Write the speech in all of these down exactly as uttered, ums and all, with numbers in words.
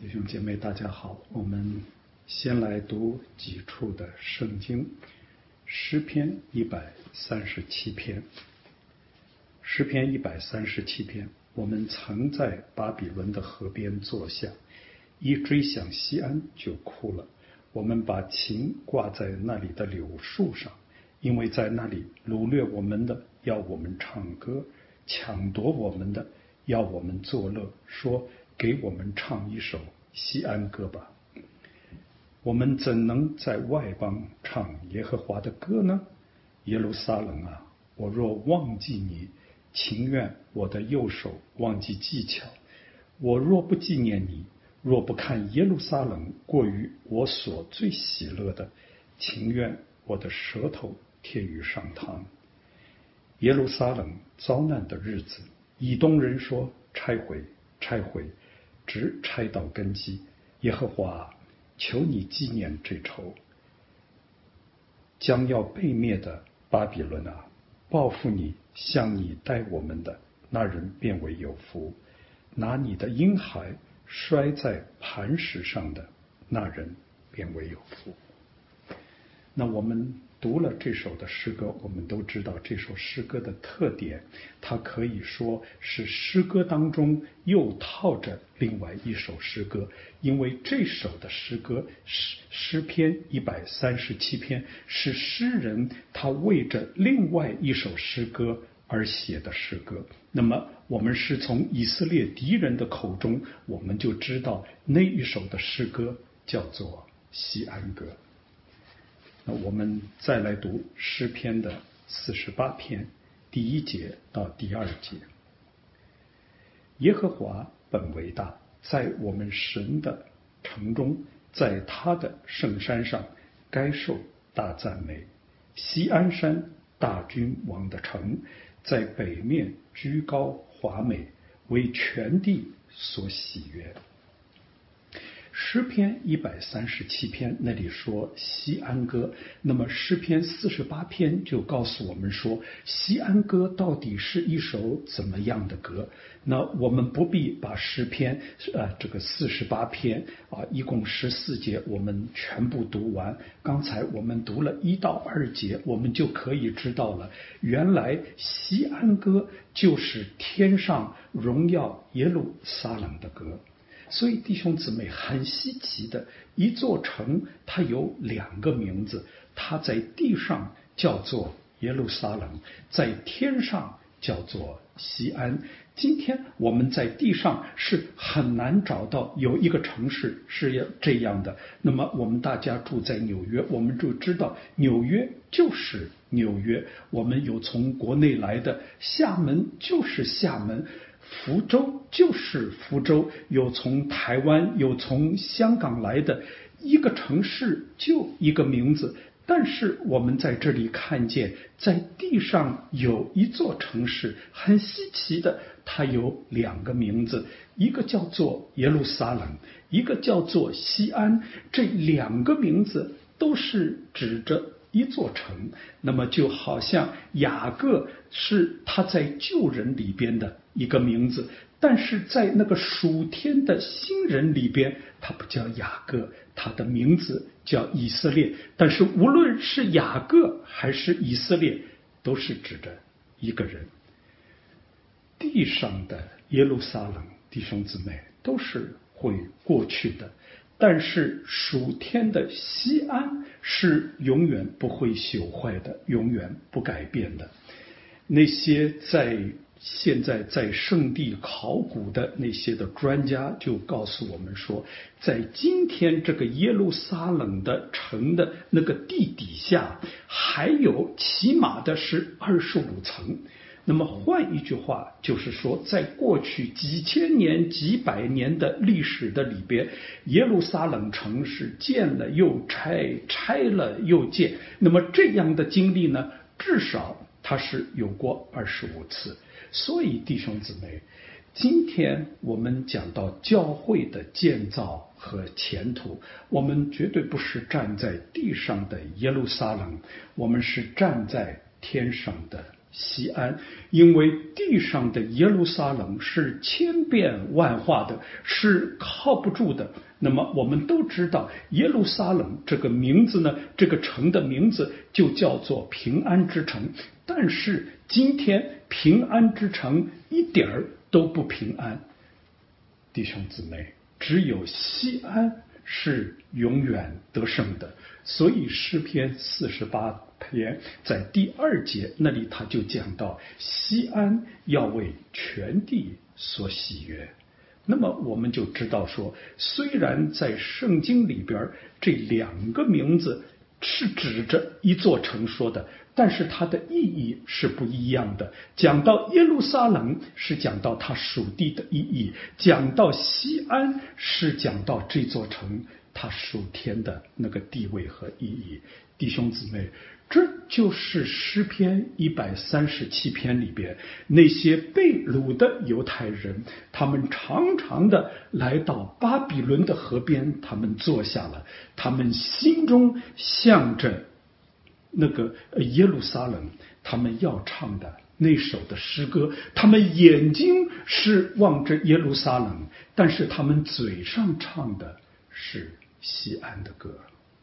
弟兄姐妹大家好，我们先来读几处的圣经。诗篇一百三十七篇，诗篇一百三十七篇，我们曾在巴比伦的河边坐下，一追想西安就哭了。我们把琴挂在那里的柳树上，因为在那里掳掠我们的要我们唱歌，抢夺我们的要我们作乐，说给我们唱一首西安歌吧。我们怎能在外邦唱耶和华的歌呢？耶路撒冷啊，我若忘记你，情愿我的右手忘记技巧。我若不纪念你，若不看耶路撒冷过于我所最喜乐的，情愿我的舌头贴于上膛。耶路撒冷遭难的日子，以东人说拆毁拆毁，直拆到根基。耶和华，求你纪念这仇。将要被灭的巴比伦啊，报复你向你待我们的那人便为有福，拿你的婴孩摔在磐石上的那人便为有福。那我们读了这首的诗歌，我们都知道这首诗歌的特点，它可以说是诗歌当中又套着另外一首诗歌，因为这首的诗歌诗诗篇一百三十七篇是诗人他为着另外一首诗歌而写的诗歌。那么我们是从以色列敌人的口中，我们就知道那一首的诗歌叫做西安歌。那我们再来读诗篇的四十八篇第一节到第二节。耶和华本为大，在我们神的城中，在他的圣山上该受大赞美。锡安山，大君王的城，在北面居高华美，为全地所喜悦。诗篇一百三十七篇那里说西安歌，那么诗篇四十八篇就告诉我们说西安歌到底是一首怎么样的歌。那我们不必把诗篇呃这个四十八篇啊一共十四节我们全部读完，刚才我们读了一到二节，我们就可以知道了，原来西安歌就是天上荣耀耶路撒冷的歌。所以弟兄姊妹，很稀奇的，一座城它有两个名字，它在地上叫做耶路撒冷，在天上叫做西安。今天我们在地上是很难找到有一个城市是这样的。那么我们大家住在纽约，我们就知道纽约就是纽约，我们有从国内来的，厦门就是厦门，福州就是福州，有从台湾有从香港来的，一个城市就一个名字。但是我们在这里看见，在地上有一座城市，很稀奇的，它有两个名字，一个叫做耶路撒冷，一个叫做西安。这两个名字都是指着一座城，那么就好像雅各是他在旧人里边的一个名字，但是在那个属天的新人里边，他不叫雅各，他的名字叫以色列。但是无论是雅各还是以色列，都是指着一个人。地上的耶路撒冷，弟兄姊妹，都是会过去的，但是属天的西安是永远不会朽坏的，永远不改变的。那些在现在在圣地考古的那些的专家就告诉我们说，在今天这个耶路撒冷的城的那个地底下，还有起码的是二十五层。那么换一句话就是说，在过去几千年几百年的历史的里边，耶路撒冷城是建了又拆，拆了又建。那么这样的经历呢，至少它是有过二十五次。所以弟兄姊妹，今天我们讲到教会的建造和前途，我们绝对不是站在地上的耶路撒冷，我们是站在天上的西安，因为地上的耶路撒冷是千变万化的，是靠不住的。那么我们都知道耶路撒冷这个名字呢，这个城的名字就叫做平安之城。但是今天平安之城一点儿都不平安，弟兄姊妹，只有西安是永远得胜的。所以诗篇四十八篇在第二节那里他就讲到西安要为全地所喜悦。那么我们就知道说，虽然在圣经里边这两个名字是指着一座城说的，但是它的意义是不一样的。讲到耶路撒冷是讲到它属地的意义，讲到西安是讲到这座城它属天的那个地位和意义。弟兄姊妹，这就是诗篇一百三十七篇里边那些被掳的犹太人，他们常常的来到巴比伦的河边，他们坐下了，他们心中向着那个耶路撒冷，他们要唱的那首的诗歌，他们眼睛是望着耶路撒冷，但是他们嘴上唱的是西安的歌。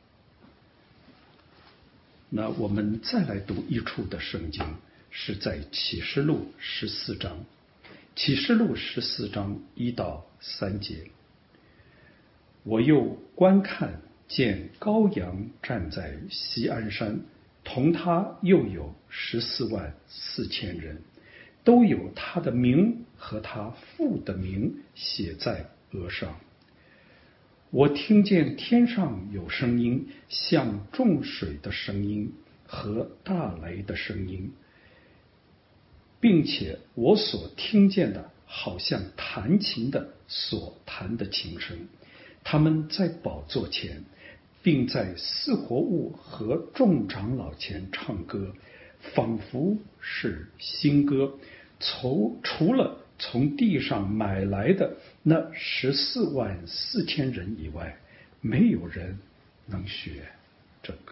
那我们再来读一处的圣经，是在启示录十四章，启示录十四章一到三节。我又观看，见羔羊站在锡安山，同他又有十四万四千人，都有他的名和他父的名写在额上。我听见天上有声音，像众水的声音和大雷的声音，并且我所听见的好像弹琴的所弹的琴声。他们在宝座前，并在四活物和众长老前唱歌，仿佛是新歌，除除了从地上买来的那十四万四千人以外，没有人能学这歌。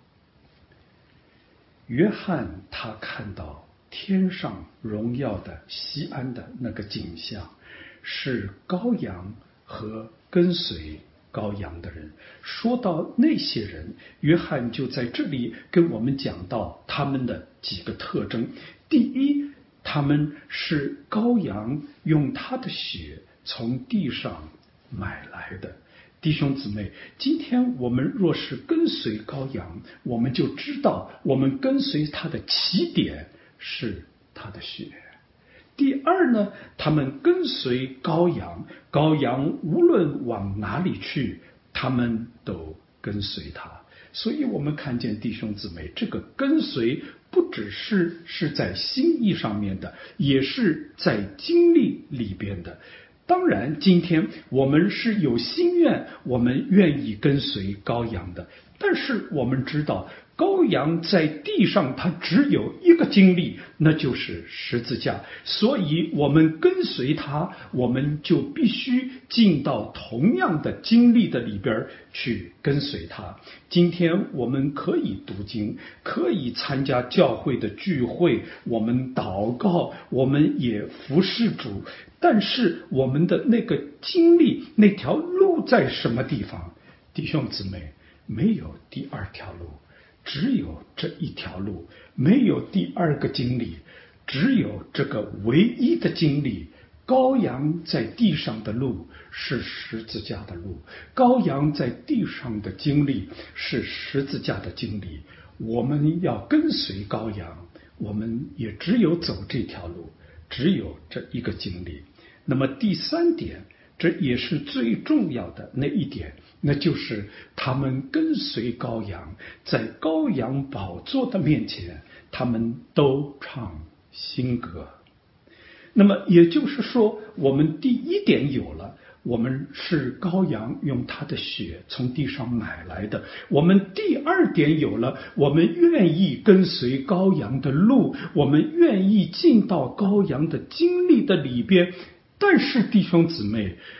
约翰他看到天上荣耀的西安的那个景象，是羔羊和跟随羔羊的人。说到那些人，约翰就在这里跟我们讲到他们的几个特征。第一，他们是羔羊用他的血从地上买来的。弟兄姊妹，今天我们若是跟随羔羊，我们就知道我们跟随他的起点是他的血。第二呢，他们跟随羔羊，羔羊无论往哪里去，他们都跟随他。所以我们看见弟兄姊妹，这个跟随不只是是在心意上面的，也是在经历里边的。当然今天我们是有心愿，我们愿意跟随羔羊的，但是我们知道羔羊在地上它只有一个经历，那就是十字架。所以我们跟随他，我们就必须进到同样的经历的里边去跟随他。今天我们可以读经，可以参加教会的聚会，我们祷告，我们也服侍主，但是我们的那个经历，那条路在什么地方？弟兄姊妹，没有第二条路，只有这一条路，没有第二个经历，只有这个唯一的经历。羔羊在地上的路是十字架的路，羔羊在地上的经历是十字架的经历。我们要跟随羔羊，我们也只有走这条路，只有这一个经历。那么第三点，这也是最重要的那一点，那就是他们跟随羔羊，在羔羊宝座的面前，他们都唱新歌。那么也就是说，我们第一点有了，我们是羔羊用他的血从地上买来的。我们第二点有了，我们愿意跟随羔羊的路，我们愿意进到羔羊的经历的里边。但是弟兄姊妹，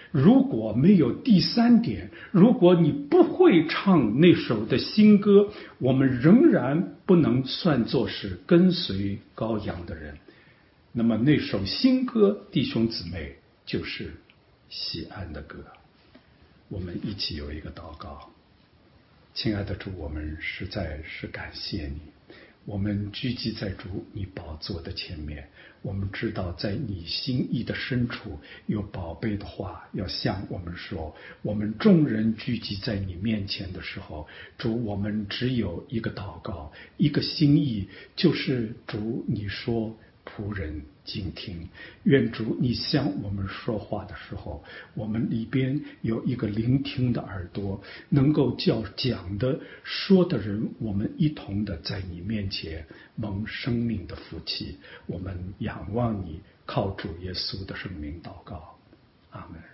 如果没有第三点，如果你不会唱那首的新歌，我们仍然不能算作是跟随羔羊的人。那么那首新歌，弟兄姊妹，就是喜安的歌。我们一起有一个祷告。亲爱的主，我们实在是感谢你，我们聚集在主你宝座的前面，我们知道在你心意的深处有宝贝的话要向我们说。我们众人聚集在你面前的时候，主，我们只有一个祷告，一个心意，就是主你说仆人静听。愿主你向我们说话的时候，我们里边有一个聆听的耳朵，能够叫讲的说的人，我们一同的在你面前蒙生命的福气。我们仰望你，靠主耶稣的圣名祷告，阿门。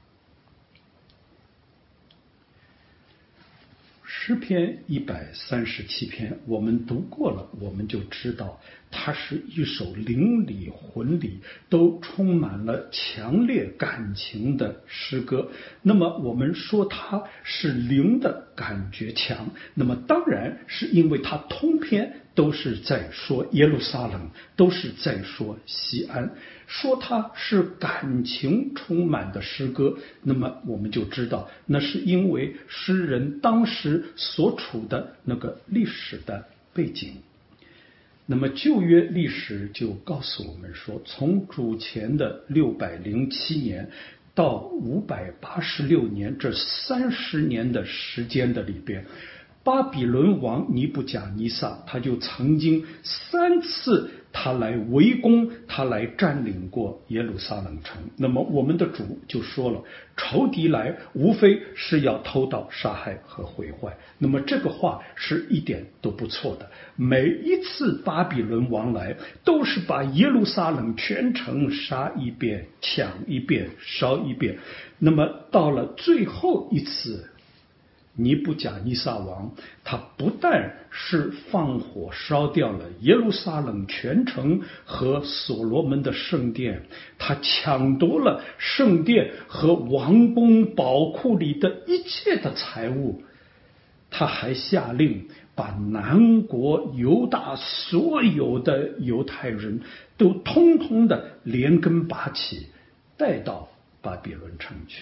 诗篇一百三十七篇，我们读过了，我们就知道它是一首灵里魂里都充满了强烈感情的诗歌。那么我们说它是灵的感觉强，那么当然是因为它通篇都是在说耶路撒冷，都是在说西安。说它是感情充满的诗歌，那么我们就知道那是因为诗人当时所处的那个历史的背景。那么旧约历史就告诉我们说，从主前的六百零七年到五百八十六年这三十年的时间的里边，巴比伦王尼布甲尼撒他就曾经三次他来围攻，他来占领过耶路撒冷城。那么我们的主就说了，仇敌来无非是要偷盗杀害和毁坏。那么这个话是一点都不错的，每一次巴比伦王来都是把耶路撒冷全城杀一遍，抢一遍，烧一遍。那么到了最后一次，尼布甲尼撒王他不但是放火烧掉了耶路撒冷全城和所罗门的圣殿，他抢夺了圣殿和王宫宝库里的一切的财物，他还下令把南国犹大所有的犹太人都通通的连根拔起，带到巴比伦城去。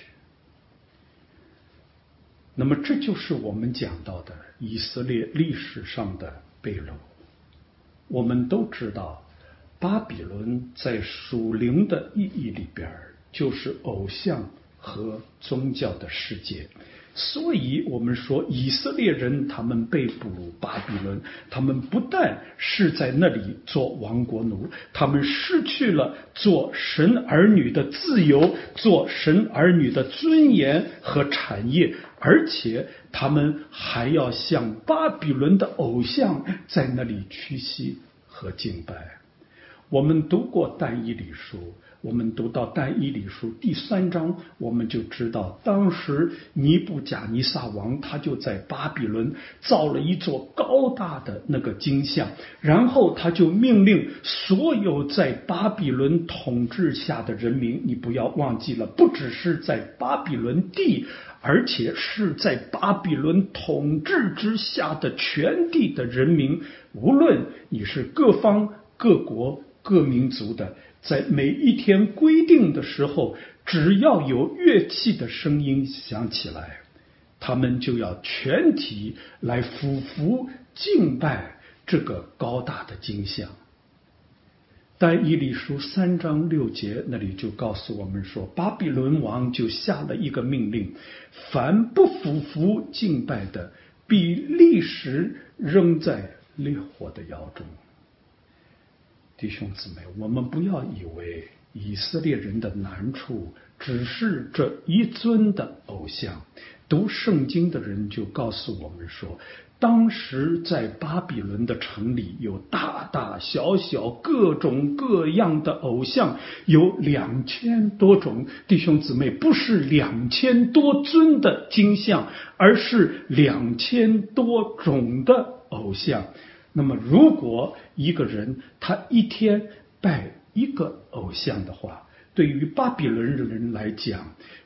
那么这就是我们讲到的以色列历史上的背篓。我们都知道，巴比伦在属灵的意义里边就是偶像和宗教的世界。所以我们说以色列人他们被捕巴比伦，他们不但是在那里做亡国奴，他们失去了做神儿女的自由，做神儿女的尊严和产业，而且他们还要向巴比伦的偶像在那里屈膝和敬拜。我们读过但以理书，我们读到但以理书第三章，我们就知道当时尼布甲尼撒王他就在巴比伦造了一座高大的那个金像，然后他就命令所有在巴比伦统治下的人民，你不要忘记了，不只是在巴比伦地，而且是在巴比伦统治之下的全地的人民，无论你是各方各国各民族的，在每一天规定的时候，只要有乐器的声音响起来，他们就要全体来俯伏敬拜这个高大的金像。但以理书三章六节那里就告诉我们说，巴比伦王就下了一个命令，凡不俯伏敬拜的，必立时扔在烈火的窑中。弟兄姊妹，我们不要以为以色列人的难处只是这一尊的偶像。读圣经的人就告诉我们说，当时在巴比伦的城里有大大小小各种各样的偶像，有两千多种。弟兄姊妹，不是两千多尊的金像，而是两千多种的偶像。那么如果一个人他一天拜一个偶像的话，对于巴比伦人来讲，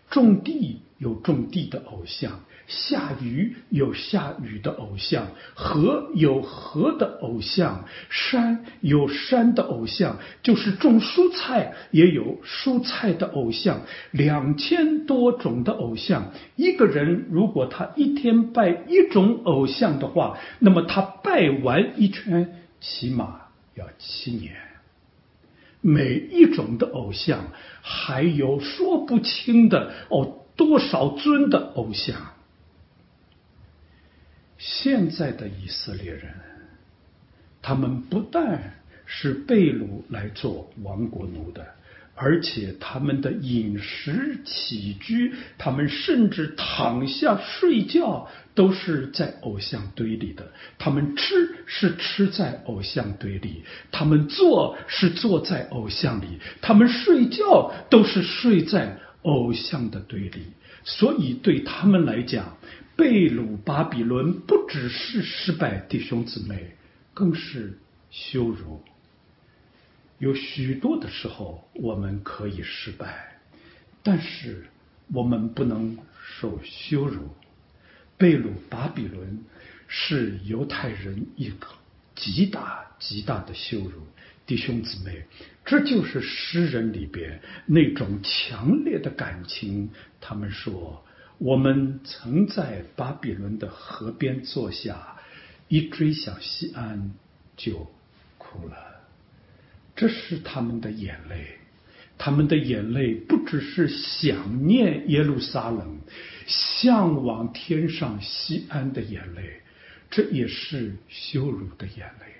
种地有种地的偶像，下雨有下雨的偶像，河有河的偶像，山有山的偶像，就是种蔬菜也有蔬菜的偶像，两千多种的偶像。一个人如果他一天拜一种偶像的话，那么他拜完一圈起码要七年。每一种的偶像还有说不清的哦多少尊的偶像。现在的以色列人，他们不但是被掳来做亡国奴的，而且他们的饮食起居，他们甚至躺下睡觉都是在偶像堆里的，他们吃是吃在偶像堆里，他们坐是坐在偶像里，他们睡觉都是睡在偶像的堆里。所以对他们来讲，被掳巴比伦不只是失败，弟兄姊妹，更是羞辱。有许多的时候我们可以失败，但是我们不能受羞辱。被掳巴比伦是犹太人一个极大极大的羞辱。弟兄姊妹，这就是诗人里边那种强烈的感情。他们说，我们曾在巴比伦的河边坐下，一追想西安就哭了。这是他们的眼泪，他们的眼泪不只是想念耶路撒冷，向往天上西安的眼泪，这也是羞辱的眼泪。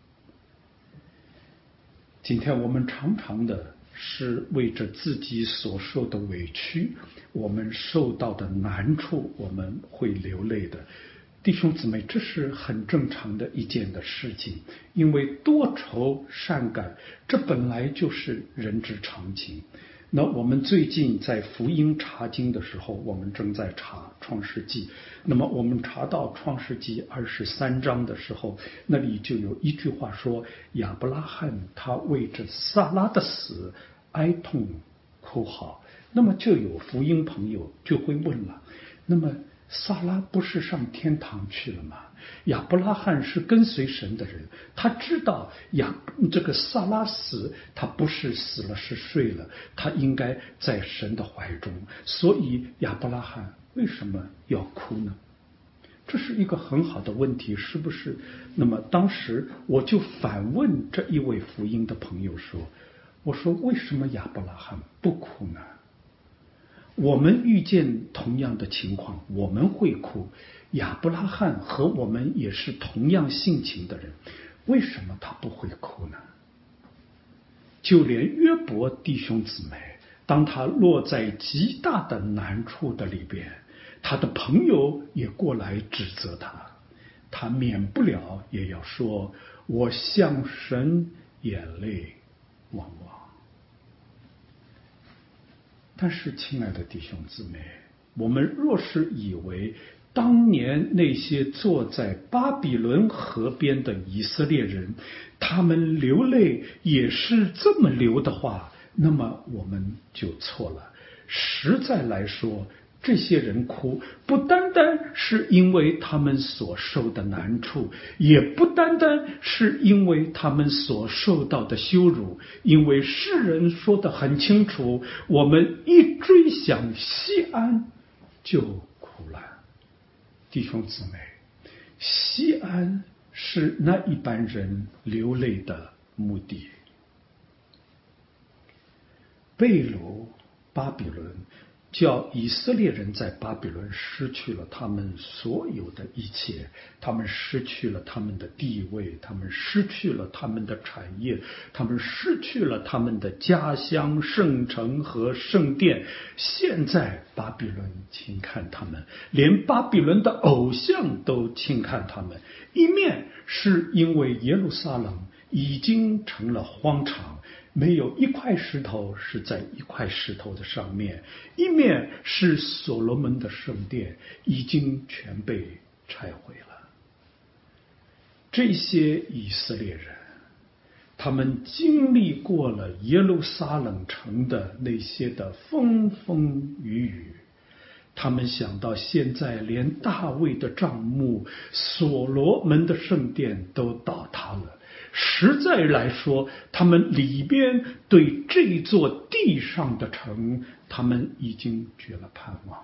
今天我们常常的是为着自己所受的委屈，我们受到的难处，我们会流泪的。弟兄姊妹，这是很正常的一件的事情，因为多愁善感，这本来就是人之常情。那我们最近在福音查经的时候，我们正在查创世纪，那么我们查到创世纪二十三章的时候，那里就有一句话说，亚伯拉罕他为着撒拉的死哀痛哭嚎。那么就有福音朋友就会问了，那么撒拉不是上天堂去了吗？亚伯拉罕是跟随神的人，他知道亚这个撒拉死，他不是死了是睡了，他应该在神的怀中，所以亚伯拉罕为什么要哭呢？这是一个很好的问题，是不是？那么当时我就反问这一位福音的朋友说，我说为什么亚伯拉罕不哭呢？我们遇见同样的情况，我们会哭。亚伯拉罕和我们也是同样性情的人，为什么他不会哭呢？就连约伯弟兄姊妹，当他落在极大的难处的里边，他的朋友也过来指责他，他免不了也要说，我向神眼泪汪汪。但是亲爱的弟兄姊妹，我们若是以为当年那些坐在巴比伦河边的以色列人，他们流泪也是这么流的话，那么我们就错了。实在来说，这些人哭不单单是因为他们所受的难处，也不单单是因为他们所受到的羞辱，因为诗人说得很清楚，我们一追想西安就哭了。弟兄姊妹，西安是那一般人流泪的目的。被掳巴比伦，叫以色列人在巴比伦失去了他们所有的一切，他们失去了他们的地位，他们失去了他们的产业，他们失去了他们的家乡、圣城和圣殿。现在巴比伦轻看他们，连巴比伦的偶像都轻看他们。一面是因为耶路撒冷已经成了荒场，没有一块石头是在一块石头的上面，一面是所罗门的圣殿已经全被拆毁了。这些以色列人， 他们经历过了耶路撒冷城的那些的风风雨雨，他们想到现在连大卫的帐幕、所罗门的圣殿都倒塌了，实在来说，他们里边对这座地上的城，他们已经绝了盼望了。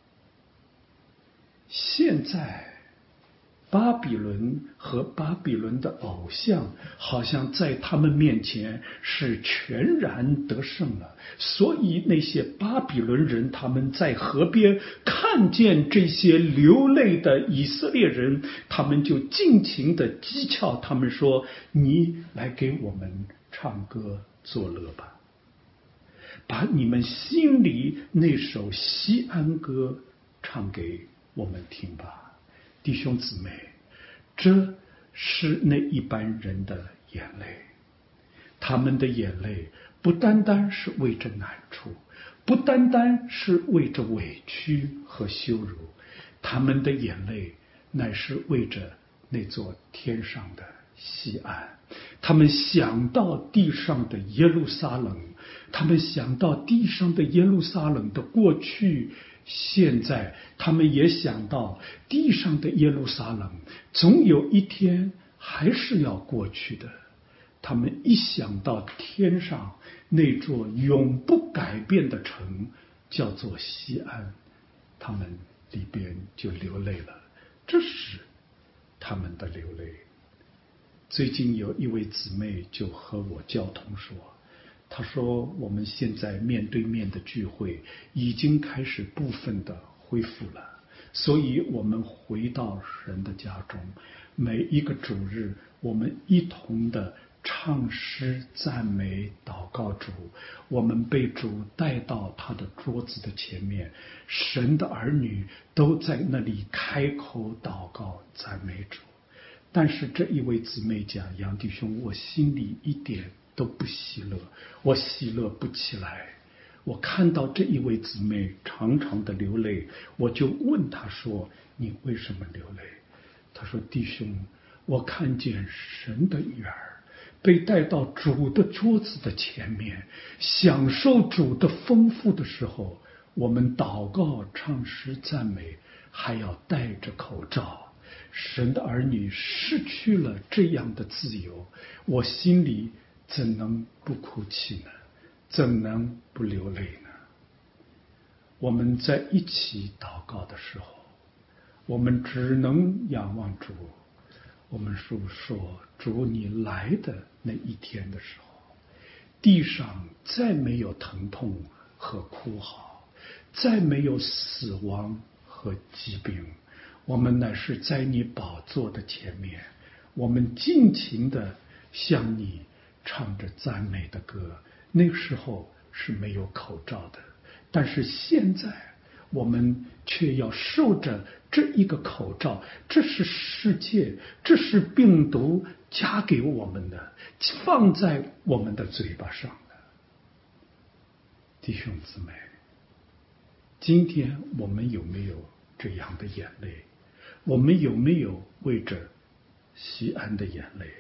现在巴比伦和巴比伦的偶像好像在他们面前是全然得胜了，所以那些巴比伦人他们在河边看见这些流泪的以色列人，他们就尽情的讥诮他们说，你来给我们唱歌作乐吧，把你们心里那首西安歌唱给我们听吧。弟兄姊妹，这是那一般人的眼泪，他们的眼泪不单单是为着难处，不单单是为着委屈和羞辱，他们的眼泪乃是为着那座天上的西安。他们想到地上的耶路撒冷，他们想到地上的耶路撒冷的过去，现在他们也想到地上的耶路撒冷总有一天还是要过去的。他们一想到天上那座永不改变的城叫做西安，他们里边就流泪了，这是他们的流泪。最近有一位姊妹就和我交通说，她说我们现在面对面的聚会已经开始部分的恢复了，所以我们回到神的家中，每一个主日我们一同的唱诗赞美祷告主，我们被主带到他的桌子的前面，神的儿女都在那里开口祷告赞美主。但是这一位姊妹讲，杨弟兄，我心里一点都不喜乐，我喜乐不起来。我看到这一位姊妹常常的流泪，我就问她说，你为什么流泪？她说，弟兄，我看见神的女儿被带到主的桌子的前面，享受主的丰富的时候，我们祷告唱诗赞美还要戴着口罩。神的儿女失去了这样的自由，我心里怎能不哭泣呢？怎能不流泪呢？我们在一起祷告的时候，我们只能仰望主。我们述说主你来的那一天的时候，地上再没有疼痛和哭嚎，再没有死亡和疾病，我们乃是在你宝座的前面，我们尽情的向你唱着赞美的歌。那个时候是没有口罩的，但是现在我们却要受着这一个口罩，这是世界，这是病毒加给我们的，放在我们的嘴巴上的。弟兄姊妹，今天我们有没有这样的眼泪？我们有没有为着西安的眼泪？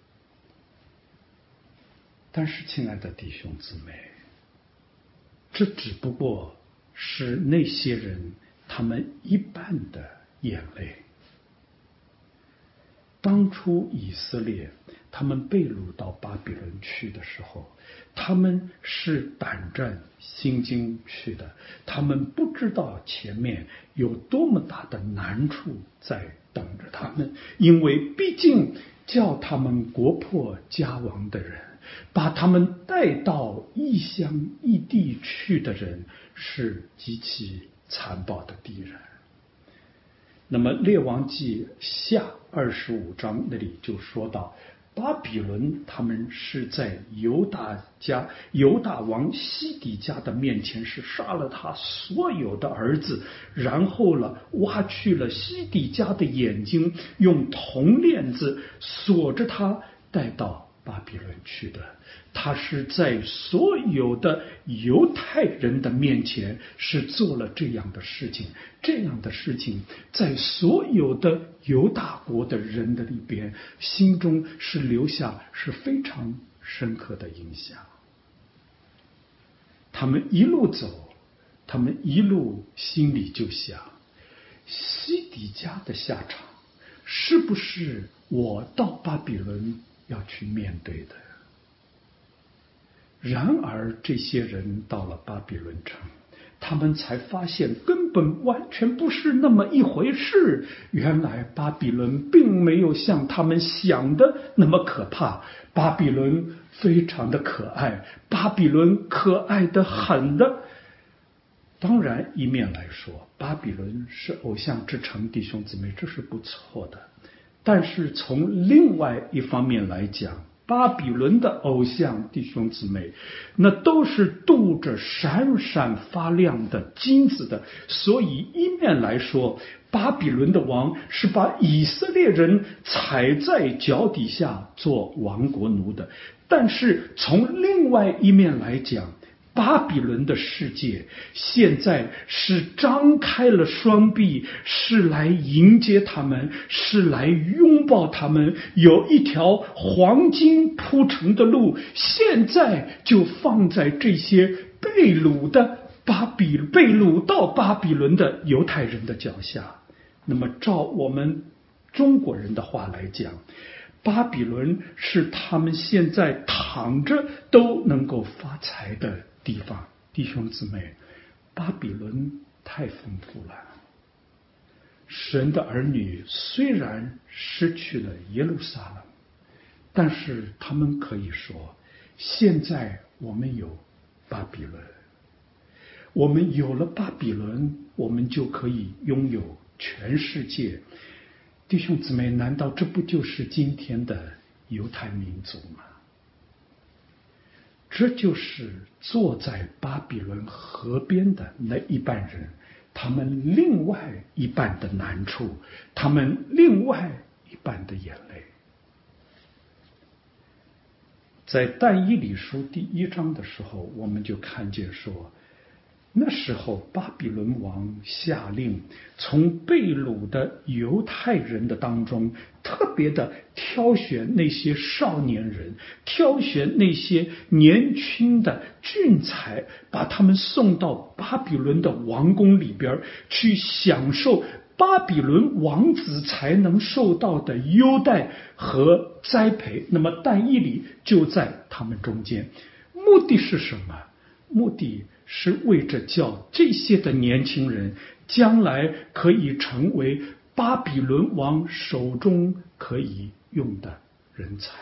但是亲爱的弟兄姊妹，这只不过是那些人他们一半的眼泪。当初以色列他们被掳到巴比伦去的时候，他们是胆战心惊去的，他们不知道前面有多么大的难处在等着他们，因为毕竟叫他们国破家亡的人，把他们带到异乡异地去的人，是极其残暴的敌人。那么列王记下二十五章那里就说到，巴比伦他们是在犹大家犹大王西底家的面前是杀了他所有的儿子，然后了挖去了西底家的眼睛，用铜链子锁着他带到巴巴比伦去的，他是在所有的犹太人的面前是做了这样的事情，这样的事情在所有的犹大国的人的里边，心中是留下是非常深刻的影响。他们一路走，他们一路心里就想，西底家的下场是不是我到巴比伦要去面对的？然而这些人到了巴比伦城，他们才发现根本完全不是那么一回事。原来巴比伦并没有像他们想的那么可怕，巴比伦非常的可爱，巴比伦可爱的很的。当然一面来说，巴比伦是偶像之城，弟兄姊妹，这是不错的。但是从另外一方面来讲，巴比伦的偶像，弟兄姊妹，那都是镀着闪闪发亮的金子的。所以一面来说，巴比伦的王是把以色列人踩在脚底下做亡国奴的。但是从另外一面来讲，巴比伦的世界现在是张开了双臂，是来迎接他们，是来拥抱他们。有一条黄金铺成的路，现在就放在这些被掳的巴比被掳到巴比伦的犹太人的脚下。那么照我们中国人的话来讲，巴比伦是他们现在躺着都能够发财的地方。弟兄姊妹，巴比伦太丰富了。神的儿女虽然失去了耶路撒冷，但是他们可以说，现在我们有巴比伦，我们有了巴比伦，我们就可以拥有全世界。弟兄姊妹，难道这不就是今天的犹太民族吗？这就是坐在巴比伦河边的那一半人，他们另外一半的难处，他们另外一半的眼泪。在但以理书第一章的时候，我们就看见说，那时候巴比伦王下令从被掳的犹太人的当中特别的挑选那些少年人，挑选那些年轻的俊才，把他们送到巴比伦的王宫里边去享受巴比伦王子才能受到的优待和栽培。那么但以理就在他们中间，目的是什么？目的是为着叫这些的年轻人将来可以成为巴比伦王手中可以用的人才。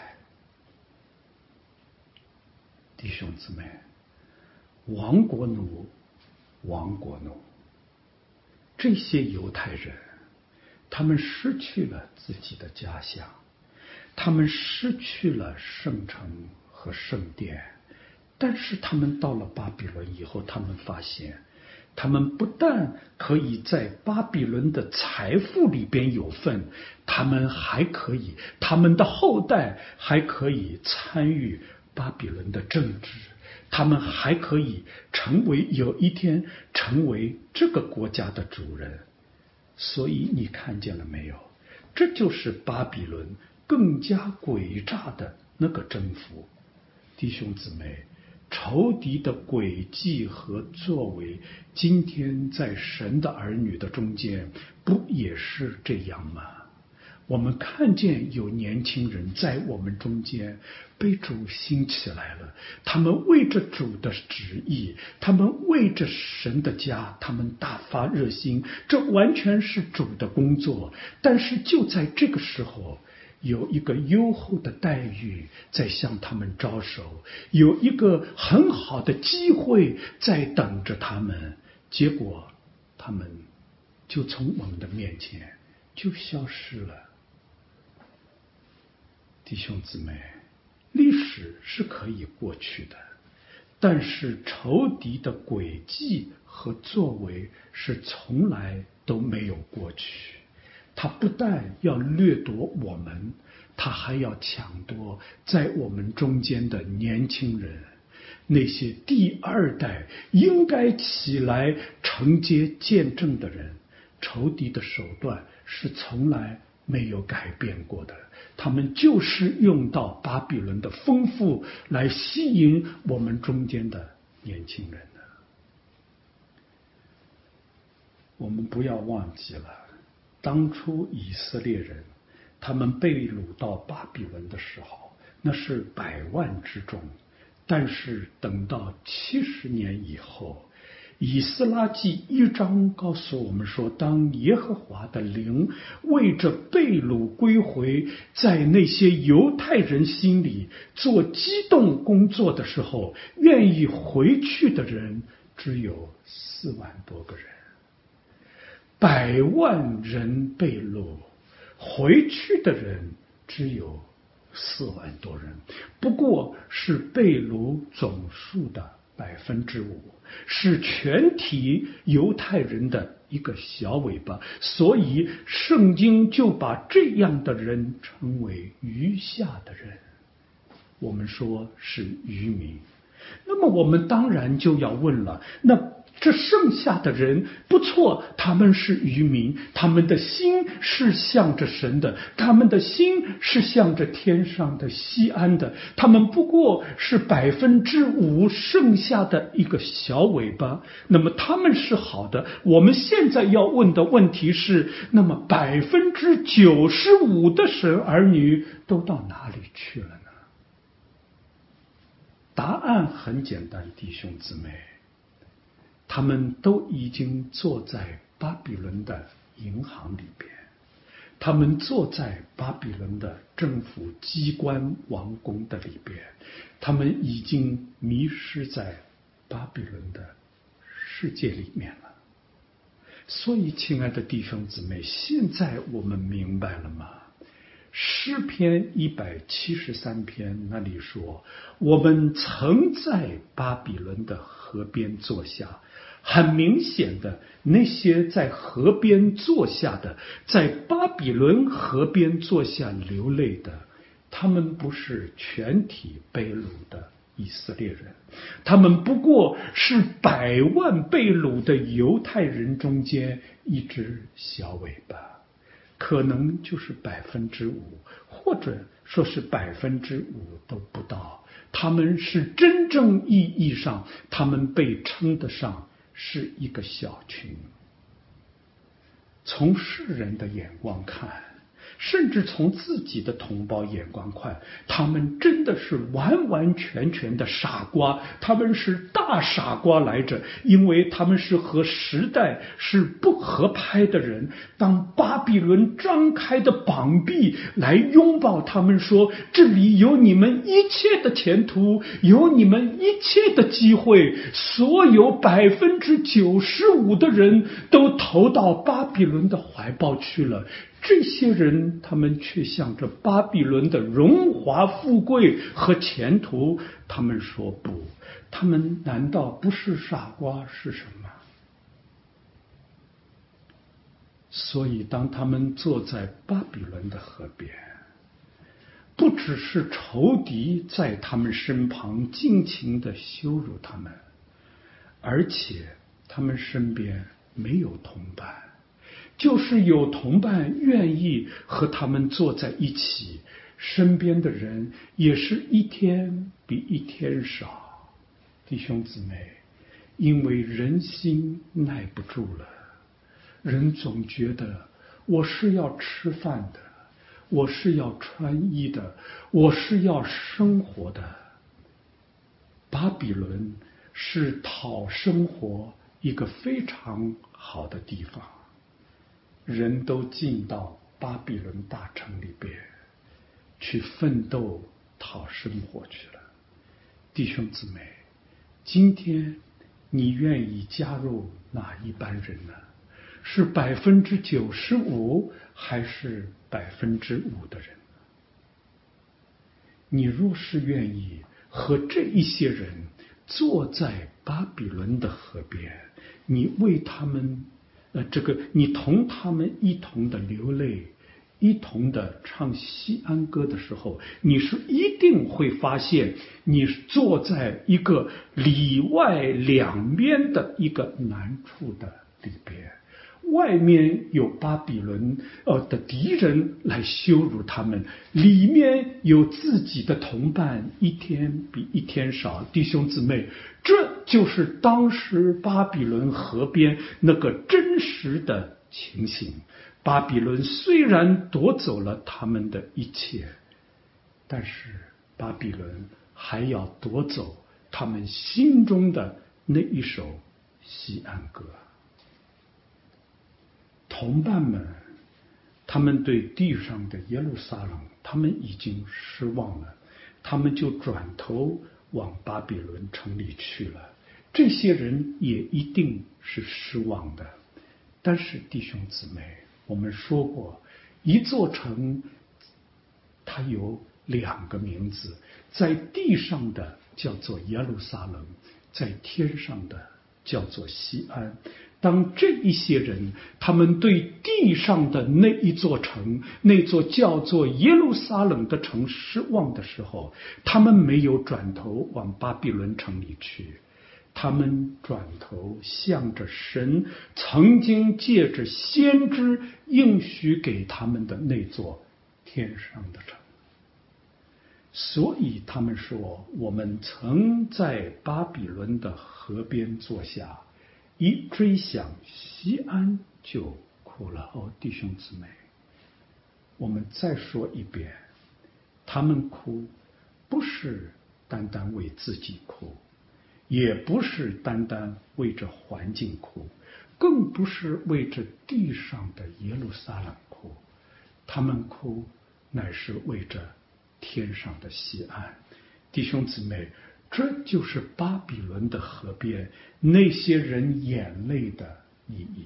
弟兄姊妹，亡国奴，亡国奴，这些犹太人，他们失去了自己的家乡，他们失去了圣城和圣殿。但是他们到了巴比伦以后，他们发现，他们不但可以在巴比伦的财富里边有份，他们还可以，他们的后代还可以参与巴比伦的政治，他们还可以成为有一天成为这个国家的主人。所以你看见了没有？这就是巴比伦更加诡诈的那个征服。弟兄姊妹，仇敌的诡计和作为，今天在神的儿女的中间，不也是这样吗？我们看见有年轻人在我们中间被主兴起来了，他们为着主的旨意，他们为着神的家，他们大发热心，这完全是主的工作。但是就在这个时候，有一个优厚的待遇在向他们招手，有一个很好的机会在等着他们，结果他们就从我们的面前就消失了。弟兄姊妹，历史是可以过去的，但是仇敌的诡计和作为是从来都没有过去。 他不但要掠夺我们，他还要抢夺在我们中间的年轻人，那些第二代应该起来承接见证的人。仇敌的手段是从来没有改变过的，他们就是用到巴比伦的丰富来吸引我们中间的年轻人的。我们不要忘记了，当初以色列人他们被掳到巴比伦的时候，那是百万之众，但是等到七十年以后，以斯拉记一章告诉我们说，当耶和华的灵为着被掳归回在那些犹太人心里做激动工作的时候，愿意回去的人只有四万多个人。百万人被掳，回去的人只有四万多人，不过是被掳总数的百分之五，是全体犹太人的一个小尾巴，所以圣经就把这样的人称为余下的人，我们说是渔民。那么我们当然就要问了，那这剩下的人不错，他们是渔民，他们的心是向着神的，他们的心是向着天上的西安的，他们不过是百分之五剩下的一个小尾巴，那么他们是好的。我们现在要问的问题是，那么百分之九十五的神儿女都到哪里去了呢？答案很简单，弟兄姊妹，他们都已经坐在巴比伦的银行里边，他们坐在巴比伦的政府机关王宫的里边，他们已经迷失在巴比伦的世界里面了。所以亲爱的弟兄姊妹，现在我们明白了吗？诗篇一百七十三篇那里说，我们曾在巴比伦的河边坐下。很明显的，那些在河边坐下的，在巴比伦河边坐下流泪的，他们不是全体被掳的以色列人，他们不过是百万被掳的犹太人中间一只小尾巴，可能就是百分之五，或者说是百分之五都不到。他们是真正意义上，他们被称得上是一个小群。从世人的眼光看，甚至从自己的同胞眼光看，他们真的是完完全全的傻瓜，他们是大傻瓜来着，因为他们是和时代是不合拍的人。当巴比伦张开的膀臂来拥抱他们说，这里有你们一切的前途，有你们一切的机会，所有百分之九十五的人都投到巴比伦的怀抱去了，这些人他们却向着巴比伦的荣华富贵和前途，他们说不，他们难道不是傻瓜是什么？所以当他们坐在巴比伦的河边，不只是仇敌在他们身旁尽情的羞辱他们，而且他们身边没有同伴，就是有同伴愿意和他们坐在一起，身边的人也是一天比一天少。弟兄姊妹，因为人心耐不住了，人总觉得我是要吃饭的，我是要穿衣的，我是要生活的。巴比伦是讨生活一个非常好的地方，人都进到巴比伦大城里边去奋斗讨生活去了。弟兄姊妹，今天你愿意加入哪一班人呢？是百分之九十五还是百分之五的人呢？你若是愿意和这一些人坐在巴比伦的河边，你为他们呃，这个你同他们一同的流泪，一同的唱西安歌的时候，你是一定会发现，你坐在一个里外两边的一个难处的里边。外面有巴比伦呃的敌人来羞辱他们，里面有自己的同伴，一天比一天少。弟兄姊妹，这就是当时巴比伦河边那个真实的情形。巴比伦虽然夺走了他们的一切，但是巴比伦还要夺走他们心中的那一首西安歌。同伴们，他们对地上的耶路撒冷，他们已经失望了，他们就转头往巴比伦城里去了。这些人也一定是失望的。但是弟兄姊妹，我们说过，一座城它有两个名字，在地上的叫做耶路撒冷，在天上的叫做西安。当这一些人他们对地上的那一座城，那座叫做耶路撒冷的城失望的时候，他们没有转头往巴比伦城里去，他们转头向着神曾经借着先知应许给他们的那座天上的城。所以他们说，我们曾在巴比伦的河边坐下，一追想西安就哭了。哦，弟兄姊妹，我们再说一遍，他们哭不是单单为自己哭，也不是单单为着环境哭，更不是为着地上的耶路撒冷哭，他们哭乃是为着天上的西安。弟兄姊妹，这就是巴比伦的河边那些人眼泪的意义。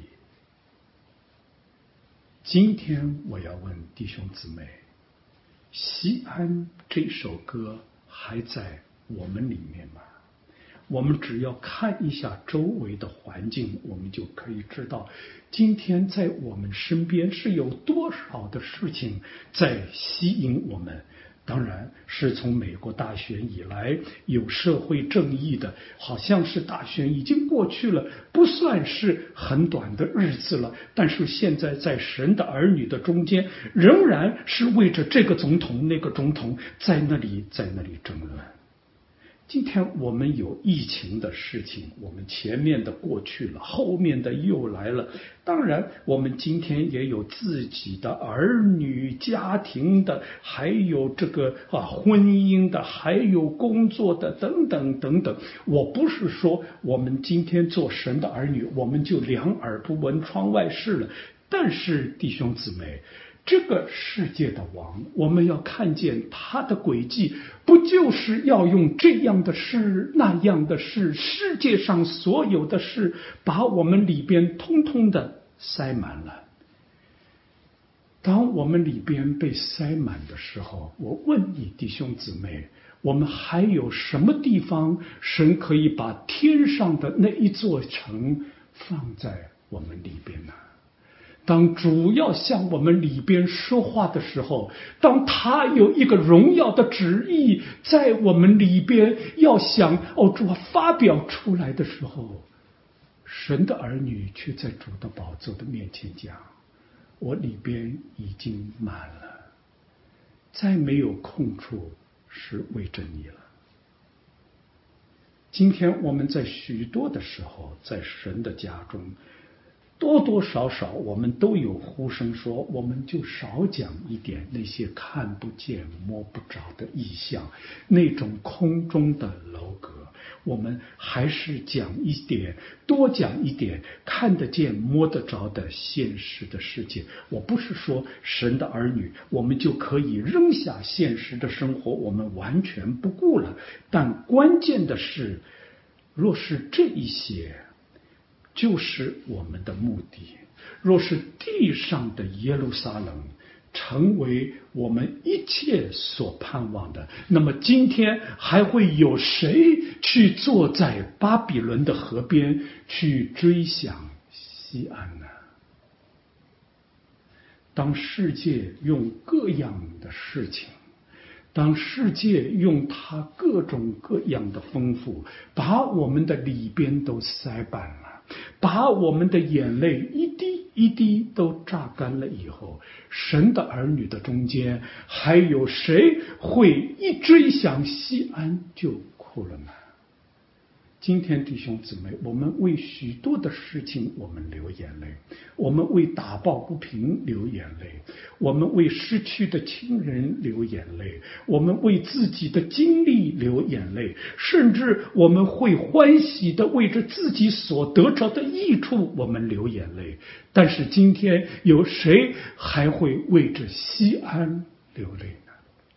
今天我要问弟兄姊妹，西安这首歌还在我们里面吗？我们只要看一下周围的环境，我们就可以知道，今天在我们身边是有多少的事情在吸引我们。当然是从美国大选以来，有社会正义的，好像是大选已经过去了，不算是很短的日子了，但是现在在神的儿女的中间，仍然是为着这个总统那个总统在那里在那里争论。今天我们有疫情的事情，我们前面的过去了，后面的又来了。当然我们今天也有自己的儿女家庭的，还有这个啊婚姻的，还有工作的等等等等。我不是说我们今天做神的儿女，我们就两耳不闻窗外事了。但是弟兄姊妹，这个世界的王，我们要看见他的轨迹，不就是要用这样的事那样的事，世界上所有的事，把我们里边通通的塞满了。当我们里边被塞满的时候，我问你弟兄姊妹，我们还有什么地方神可以把天上的那一座城放在我们里边呢？当主要向我们里边说话的时候，当他有一个荣耀的旨意在我们里边要想哦主啊发表出来的时候，神的儿女却在主的宝座的面前讲，我里边已经满了，再没有空处是为着你了。今天我们在许多的时候，在神的家中，多多少少我们都有呼声说，我们就少讲一点那些看不见摸不着的意象，那种空中的楼阁，我们还是讲一点，多讲一点看得见摸得着的现实的世界。我不是说神的儿女我们就可以扔下现实的生活，我们完全不顾了，但关键的是，若是这一些就是我们的目的，若是地上的耶路撒冷成为我们一切所盼望的，那么今天还会有谁去坐在巴比伦的河边去追想西安呢？ 当世界用各样的事情，当世界用它各种各样的丰富，把我们的里边都塞满了，把我们的眼泪一滴一滴都榨干了以后，神的儿女的中间，还有谁会一追想西安就哭了呢？今天弟兄姊妹，我们为许多的事情我们流眼泪，我们为打抱不平流眼泪，我们为失去的亲人流眼泪，我们为自己的经历流眼泪，甚至我们会欢喜的为着自己所得着的益处我们流眼泪。但是今天有谁还会为着西安流泪呢？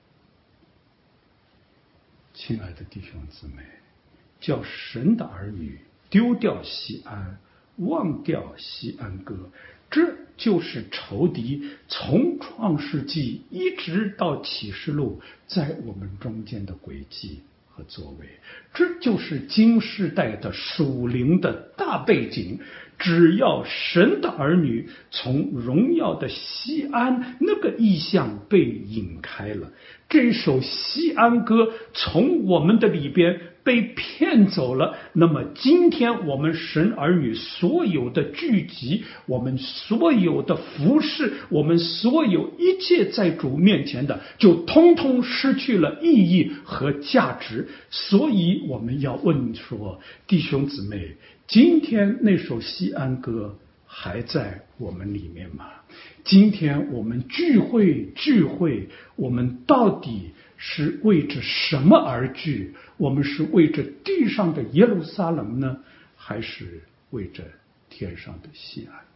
亲爱的弟兄姊妹，叫神的儿女丢掉西安，忘掉西安歌，这就是仇敌从创世纪一直到启示录在我们中间的轨迹和作为，这就是今世代的属灵的大背景。只要神的儿女从荣耀的西安那个意象被引开了，这首西安歌从我们的里边被骗走了，那么今天我们神儿女所有的聚集，我们所有的服侍，我们所有一切在主面前的，就通通失去了意义和价值。所以我们要问说，弟兄姊妹，今天那首西安歌还在我们里面吗？今天我们聚会聚会，我们到底是为着什么而聚？我们是为着地上的耶路撒冷呢，还是为着天上的西安？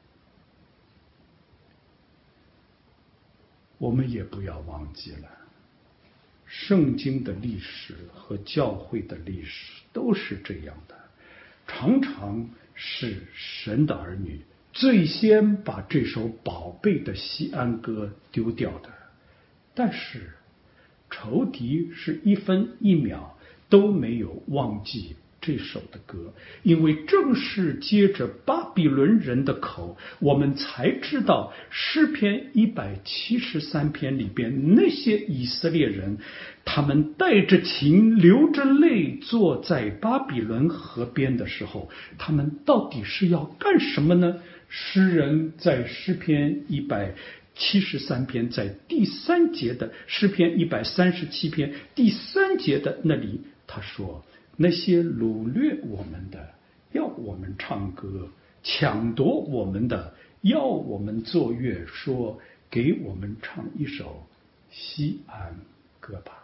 我们也不要忘记了，圣经的历史和教会的历史都是这样的，常常是神的儿女最先把这首宝贝的西安歌丢掉的，但是仇敌是一分一秒都没有忘记这首的歌，因为正是接着巴比伦人的口，我们才知道诗篇一百七十三篇里边那些以色列人，他们带着琴流着泪坐在巴比伦河边的时候，他们到底是要干什么呢？诗人在诗篇一百七十三篇在第三节的诗篇一百三十七篇第三节的那里，他说，那些掳掠我们的要我们唱歌，抢夺我们的要我们作乐，说给我们唱一首西安歌吧。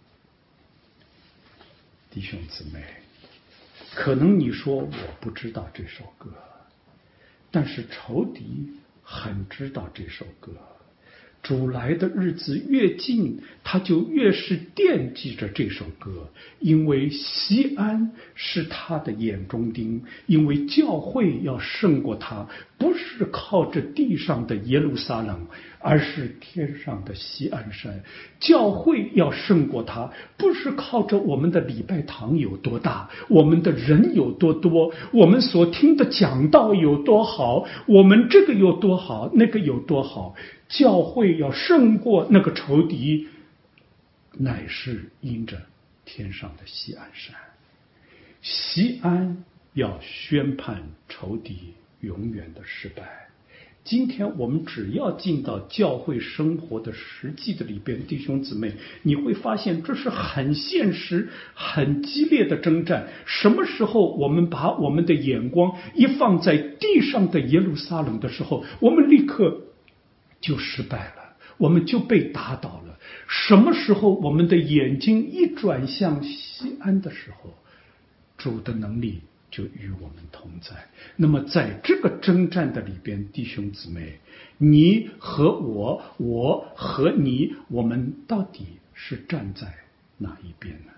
弟兄姊妹，可能你说我不知道这首歌，但是仇敌很知道这首歌。主来的日子越近，他就越是惦记着这首歌，因为西安是他的眼中钉，因为教会要胜过他，不是靠着地上的耶路撒冷，而是天上的西安山。教会要胜过他，不是靠着我们的礼拜堂有多大，我们的人有多多，我们所听的讲道有多好，我们这个有多好，那个有多好。教会要胜过那个仇敌，乃是因着天上的西安山。西安要宣判仇敌永远的失败。今天我们只要进到教会生活的实际的里边，弟兄姊妹，你会发现这是很现实很激烈的征战。什么时候我们把我们的眼光一放在地上的耶路撒冷的时候，我们立刻就失败了，我们就被打倒了。什么时候我们的眼睛一转向西安的时候，主的能力就与我们同在。那么在这个征战的里边，弟兄姊妹，你和我，我和你，我们到底是站在哪一边呢？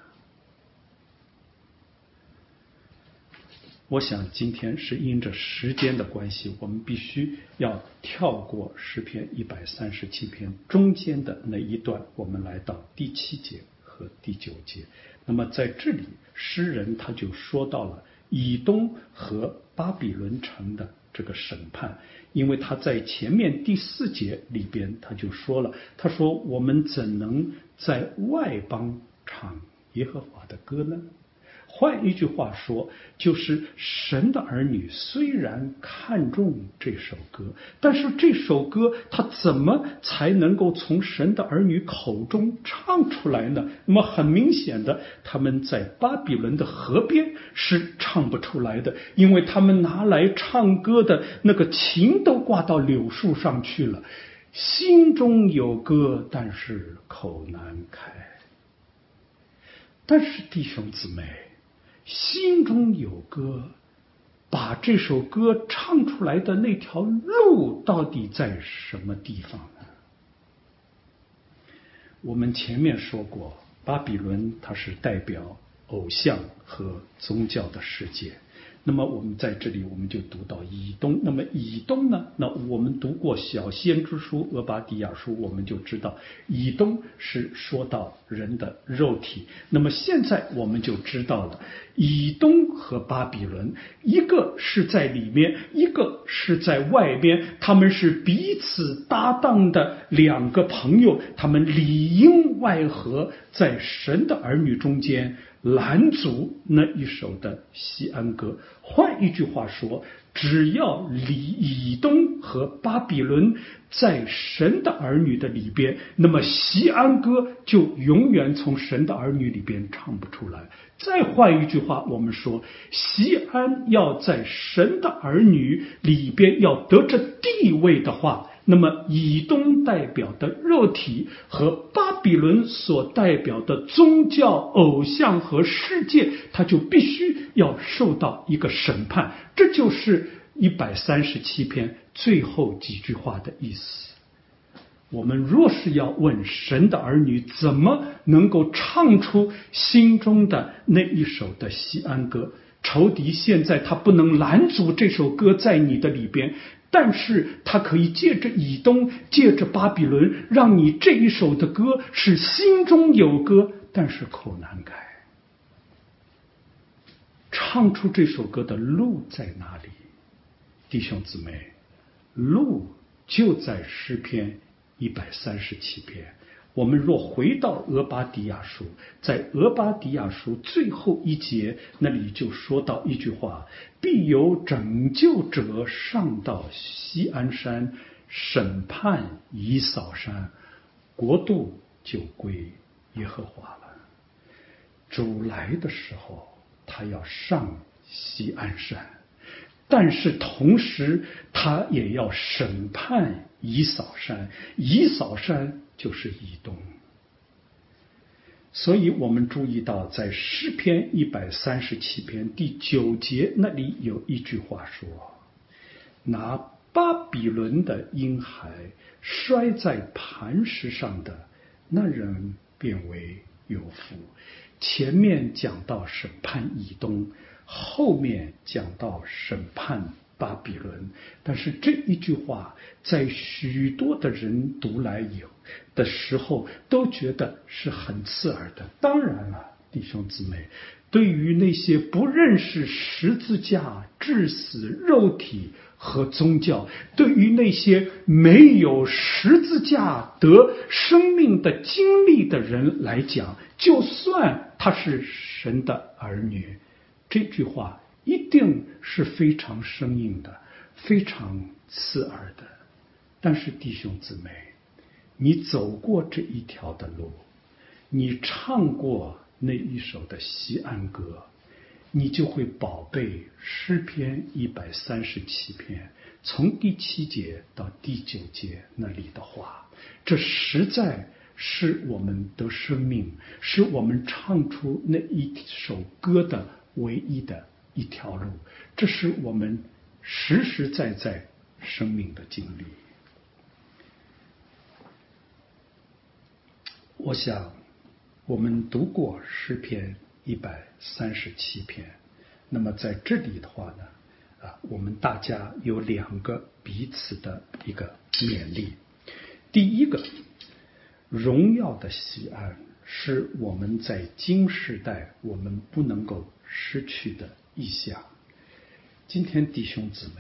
我想今天是因着时间的关系，我们必须要跳过诗篇一百三十七篇中间的那一段，我们来到第七节和第九节。那么在这里，诗人他就说到了以东和巴比伦城的这个审判，因为他在前面第四节里边他就说了，他说我们怎能在外邦唱耶和华的歌呢？换一句话说，就是神的儿女虽然看重这首歌，但是这首歌他怎么才能够从神的儿女口中唱出来呢？那么很明显的，他们在巴比伦的河边是唱不出来的，因为他们拿来唱歌的那个琴都挂到柳树上去了，心中有歌，但是口难开。但是弟兄姊妹，心中有歌，把这首歌唱出来的那条路到底在什么地方呢？我们前面说过，巴比伦它是代表偶像和宗教的世界。那么我们在这里我们就读到以东，那么以东呢，那我们读过小先知书俄巴底亚书，我们就知道以东是说到人的肉体。那么现在我们就知道了，以东和巴比伦，一个是在里面，一个是在外边，他们是彼此搭档的两个朋友，他们里应外合，在神的儿女中间拦阻那一首的西安歌。换一句话说，只要以东和巴比伦在神的儿女的里边，那么西安歌就永远从神的儿女里边唱不出来。再换一句话，我们说西安要在神的儿女里边要得着地位的话，那么以东代表的肉体和巴比伦所代表的宗教、偶像和世界，它就必须要受到一个审判。这就是一百三十七篇最后几句话的意思。我们若是要问神的儿女怎么能够唱出心中的那一首的西安歌，仇敌现在他不能拦阻这首歌在你的里边，但是他可以借着以东，借着巴比伦，让你这一首的歌是心中有歌，但是口难开。唱出这首歌的路在哪里？弟兄姊妹，路就在诗篇一百三十七篇。我们若回到俄巴底亚书，在俄巴底亚书最后一节那里就说到一句话，必有拯救者上到锡安山，审判以扫山，国度就归耶和华了。主来的时候，他要上锡安山，但是同时他也要审判以扫山，以扫山就是以东。所以我们注意到在诗篇一百三十七篇第九节那里有一句话说，拿巴比伦的婴孩摔在磐石上的，那人便为有福。前面讲到审判以东，后面讲到审判巴比伦，但是这一句话在许多的人读来有的时候都觉得是很刺耳的。当然了，弟兄姊妹，对于那些不认识十字架致死肉体和宗教，对于那些没有十字架得生命的经历的人来讲，就算他是神的儿女，这句话一定是非常生硬的，非常刺耳的。但是弟兄姊妹，你走过这一条的路，你唱过那一首的锡安歌，你就会宝贝诗篇一百三十七篇从第七节到第九节那里的话。这实在是我们得生命，是我们唱出那一首歌的唯一的一条路，这是我们实实在在生命的经历。我想我们读过诗篇一百三十七篇，那么在这里的话呢，啊，我们大家有两个彼此的一个勉励。第一个，荣耀的锡安是我们在今世代我们不能够失去的意象。今天弟兄姊妹，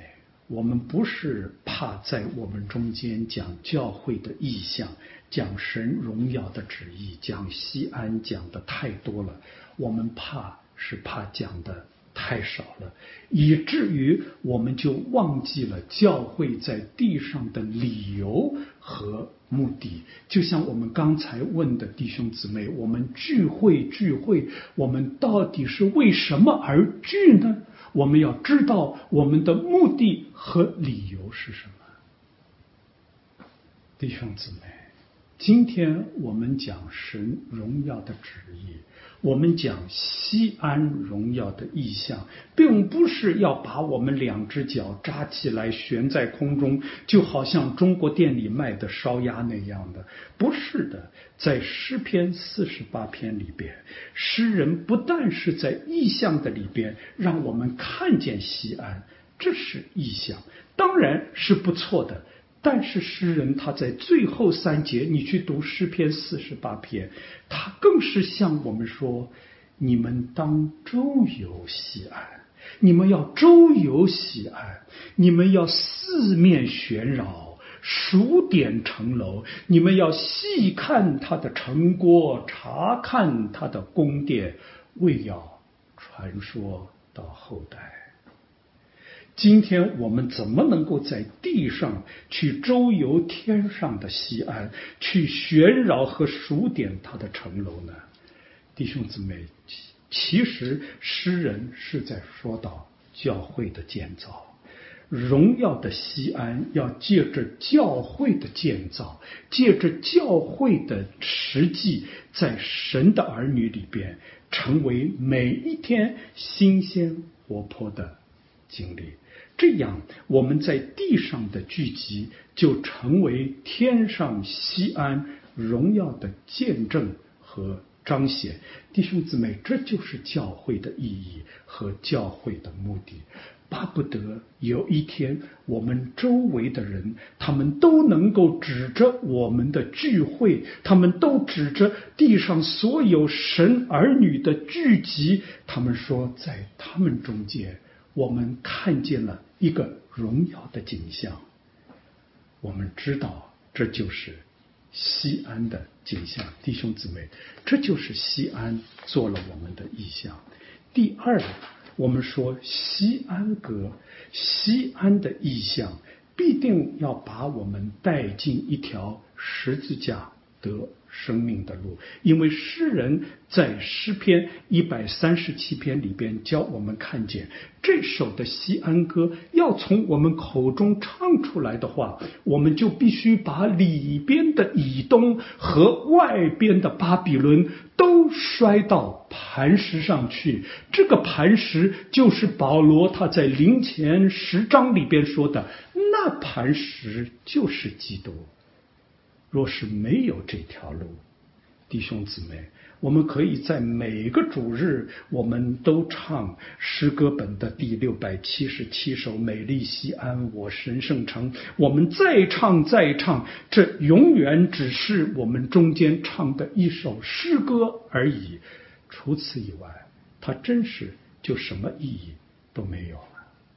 我们不是怕在我们中间讲教会的意象，讲神荣耀的旨意，讲西安讲的太多了，我们怕是怕讲的太少了，以至于我们就忘记了教会在地上的理由和目的。就像我们刚才问的弟兄姊妹，我们聚会聚会，我们到底是为什么而聚呢？我们要知道我们的目的和理由是什么。弟兄姊妹，今天我们讲神荣耀的旨意，我们讲西安荣耀的意象，并不是要把我们两只脚扎起来悬在空中，就好像中国店里卖的烧鸭那样的，不是的。在诗篇四十八篇里边，诗人不但是在意象的里边让我们看见西安，这是意象，当然是不错的。但是诗人他在最后三节，你去读诗篇四十八篇，他更是向我们说，你们当周游西安，你们要周游西安，你们要四面旋绕，数点城楼，你们要细看他的城郭，查看他的宫殿，为要传说到后代。今天我们怎么能够在地上去周游天上的西安，去旋绕和数点它的城楼呢？弟兄姊妹，其实诗人是在说到教会的建造，荣耀的西安要借着教会的建造，借着教会的实际，在神的儿女里边成为每一天新鲜活泼的经历。这样我们在地上的聚集就成为天上西安荣耀的见证和彰显。弟兄姊妹，这就是教会的意义和教会的目的。巴不得有一天我们周围的人，他们都能够指着我们的聚会，他们都指着地上所有神儿女的聚集，他们说在他们中间我们看见了一个荣耀的景象。我们知道这就是西安的景象。弟兄姊妹，这就是西安做了我们的意象。第二，我们说西安歌，西安的意象必定要把我们带进一条十字架得生命的路。因为诗人在诗篇一百三十七篇里边教我们看见，这首的西安歌要从我们口中唱出来的话，我们就必须把里边的以东和外边的巴比伦都摔到磐石上去。这个磐石就是保罗他在林前十章里边说的，那磐石就是基督。若是没有这条路，弟兄姊妹，我们可以在每个主日我们都唱诗歌本的第六百七十七首美丽西安我神圣城，我们再唱再唱，这永远只是我们中间唱的一首诗歌而已。除此以外，它真是就什么意义都没有了。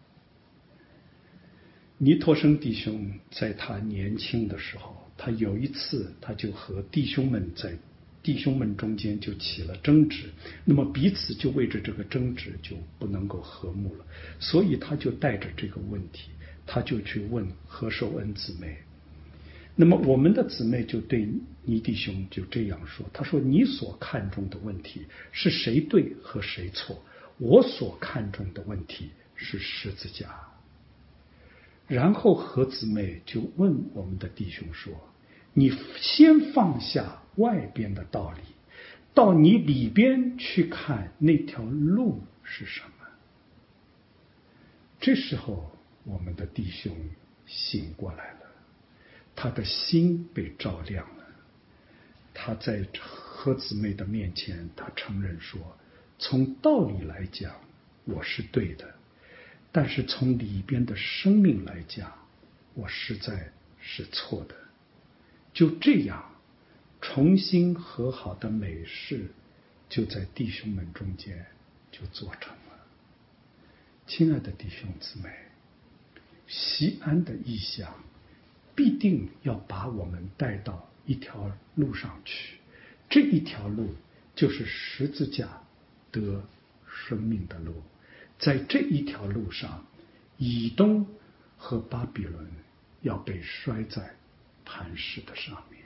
尼托生弟兄在他年轻的时候，他有一次他就和弟兄们在弟兄们中间就起了争执，那么彼此就为着这个争执就不能够和睦了，所以他就带着这个问题，他就去问何寿恩姊妹。那么我们的姊妹就对尼弟兄就这样说，他说，你所看重的问题是谁对和谁错，我所看重的问题是十字架。然后何姊妹就问我们的弟兄说，你先放下外边的道理，到你里边去看那条路是什么。这时候我们的弟兄醒过来了，他的心被照亮了。他在何姊妹的面前，他承认说，从道理来讲我是对的，但是从里边的生命来讲，我实在是错的。就这样，重新和好的美事就在弟兄们中间就做成了。亲爱的弟兄姊妹， 西安的意象，必定要把我们带到一条路上去。这一条路就是十字架得生命的路。在这一条路上，以东和巴比伦要被摔在磐石的上面。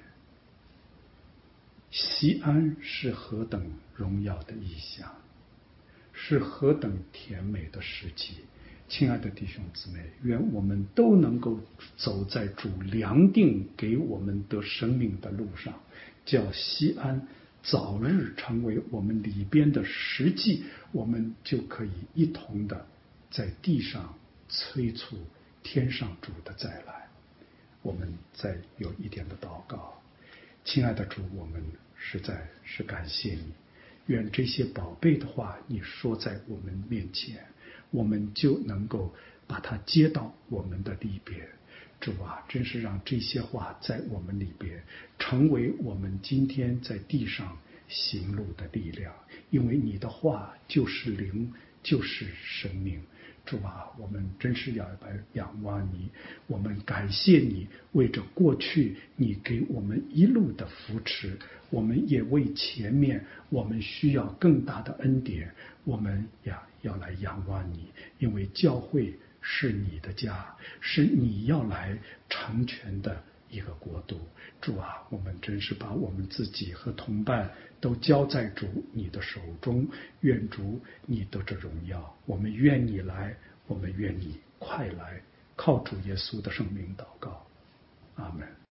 西安是何等荣耀的意象，是何等甜美的时期。亲爱的弟兄姊妹，愿我们都能够走在主量定给我们得生命的路上，叫西安早日成为我们里边的实际，我们就可以一同的在地上催促天上主的再来。我们再有一点的祷告。亲爱的主，我们实在是感谢你，愿这些宝贝的话你说在我们面前，我们就能够把它接到我们的里边。主啊，真是让这些话在我们里边成为我们今天在地上行路的力量，因为你的话就是灵，就是生命。主啊，我们真是要来仰望你，我们感谢你为着过去你给我们一路的扶持，我们也为前面我们需要更大的恩典，我们呀要来仰望你，因为教会是你的家，是你要来成全的一个国度。主啊，我们真是把我们自己和同伴都交在主你的手中，愿主你得着荣耀，我们愿你来，我们愿你快来，靠主耶稣的圣名祷告，阿门。